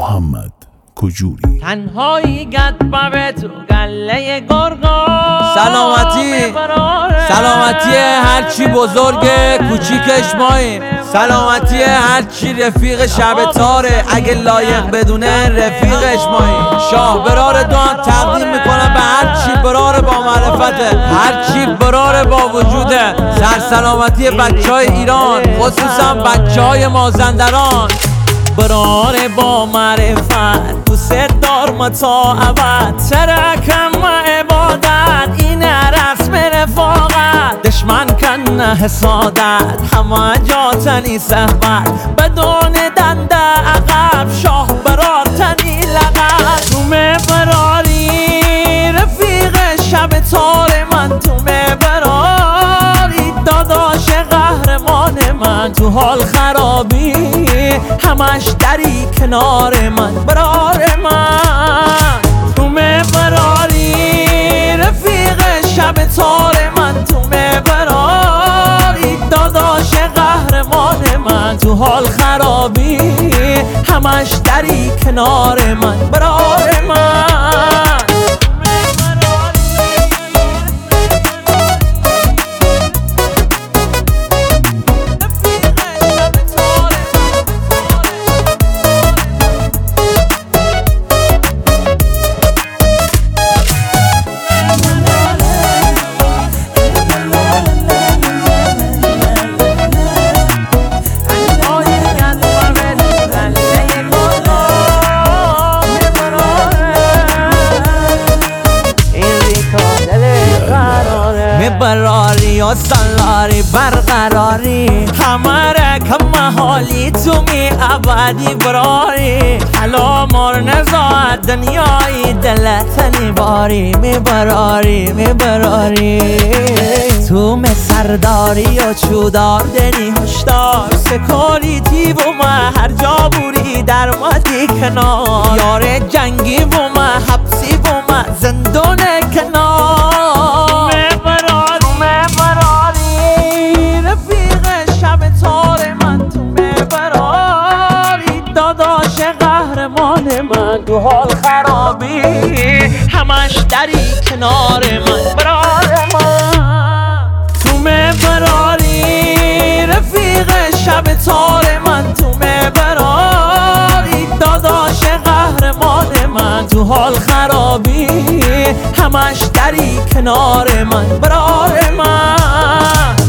محمد کجوری. تنهایی گد به تو گله گرگا سلامتی هرچی بزرگه کوچیکش ماییم. سلامتی هرچی رفیق شب تاره اگه لایق بدونه رفیقش ماییم. شاه برار دان تقدیم میکنم به هرچی برار با معرفته، هرچی برار با وجوده. سلامتی بچه های ایران خصوصا بچه های مازندران. برار با معرفت دوست دار تا ابد، ترکم عبادت این رسم رفاقت. دشمن کن حسادت همه جا تنی صحبت، بدون دنده عقب شاه برار تنی لغت. تو براری رفیق شب تار من، تو براری داداش قهرمان من. تو حال خرابی همش دری کنار من برار من. تو براری رفیق شب تار من، تو براری داداش قهرمان من. تو حال خرابی همش دری کنار من برار من. براری و سالاری برقراری همه رکم حالی تو می ابدی براری. حالا مار نزاد دنیای دلتنی باری می براری. تو می سرداری و چودار دنی هشدار، سکوریتی و ما هر جا بوری در مدی کنار. یار جنگی و ما حبسی و ما زندون کنار. من تو حال خرابی همش دری کنار من برار من. تو براری رفیق شب تار من، تو براری داداش قهرمان من. تو حال خرابی همش دری کنار من برار من.